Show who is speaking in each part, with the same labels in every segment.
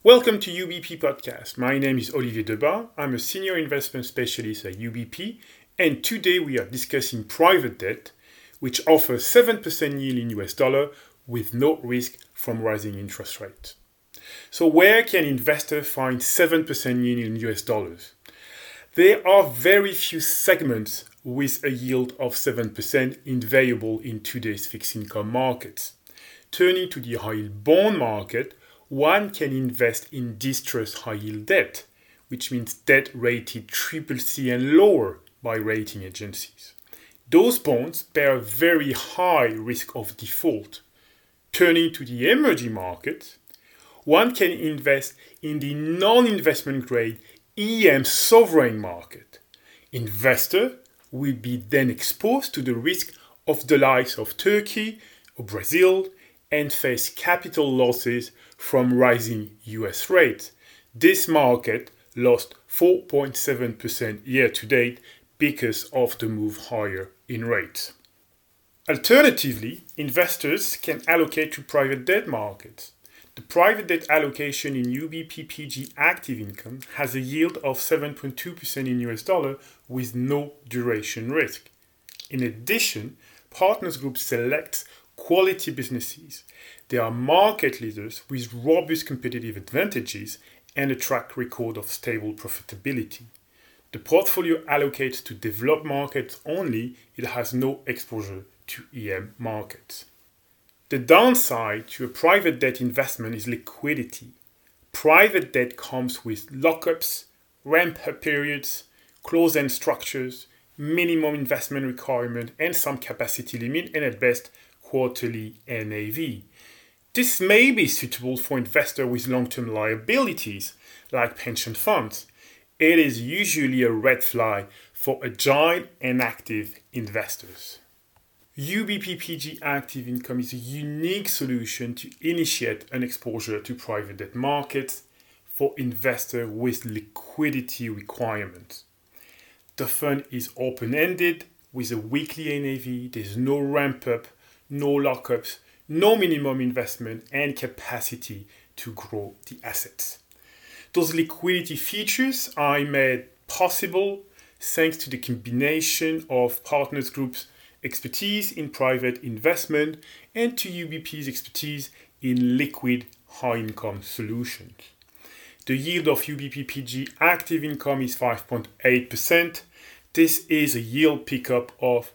Speaker 1: Welcome to UBP Podcast. My name is Olivier Debat. I'm a senior investment specialist at UBP, and today we are discussing private debt, which offers 7% yield in US dollar with no risk from rising interest rates. So where can investors find 7% yield in US dollars? There are very few segments with a yield of 7% available in today's fixed income markets. Turning to the high yield bond market, one can invest in distressed high-yield debt, which means debt rated CCC and lower by rating agencies. Those bonds bear a very high risk of default. Turning to the emerging market, one can invest in the non-investment grade EM sovereign market. Investor will be then exposed to the risk of the likes of Turkey or Brazil and face capital losses from rising US rates. This market lost 4.7% year to date because of the move higher in rates. Alternatively, investors can allocate to private debt markets. The private debt allocation in UBP PG Active Income has a yield of 7.2% in US dollar with no duration risk. In addition, Partners Group selects quality businesses. They are market leaders with robust competitive advantages and a track record of stable profitability. The portfolio allocates to developed markets only. It has no exposure to EM markets. The downside to a private debt investment is liquidity. Private debt comes with lockups, ramp-up periods, closed-end structures, minimum investment requirement, and some capacity limit, and at best, quarterly NAV. This may be suitable for investors with long-term liabilities, like pension funds. It is usually a red flag for agile and active investors. UBP PG Active Income is a unique solution to initiate an exposure to private debt markets for investors with liquidity requirements. The fund is open-ended with a weekly NAV. There's no ramp-up, no lockups, no minimum investment, and capacity to grow the assets. Those liquidity features are made possible thanks to the combination of Partners Group's expertise in private investment and to UBP's expertise in liquid high-income solutions. The yield of UBP PG Active Income is 5.8%. This is a yield pickup of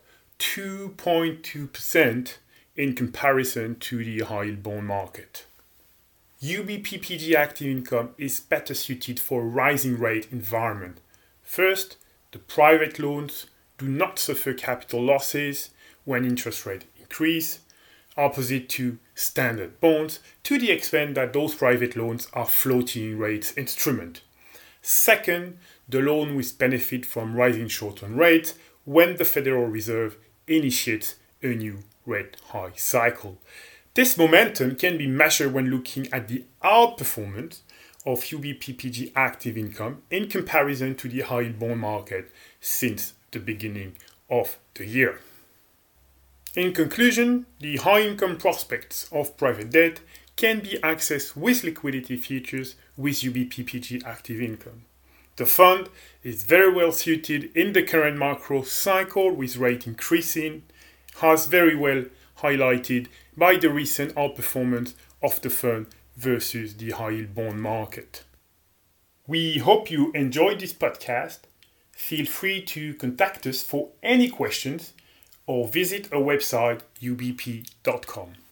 Speaker 1: 2.2% in comparison to the high-yield bond market. UBP PG Active Income is better suited for a rising rate environment. First, the private loans do not suffer capital losses when interest rates increase, opposite to standard bonds, to the extent that those private loans are floating rate instruments. Second, the loan will benefit from rising short-term rates when the Federal Reserve initiates a new rate high cycle. This momentum can be measured when looking at the outperformance of UBP PG Active Income in comparison to the high yield bond market since the beginning of the year. In conclusion, the high income prospects of private debt can be accessed with liquidity features with UBP PG Active Income. The fund is very well suited in the current macro cycle with rate increasing, has very well highlighted by the recent outperformance of the fund versus the high yield bond market. We hope you enjoyed this podcast. Feel free to contact us for any questions or visit our website ubp.com.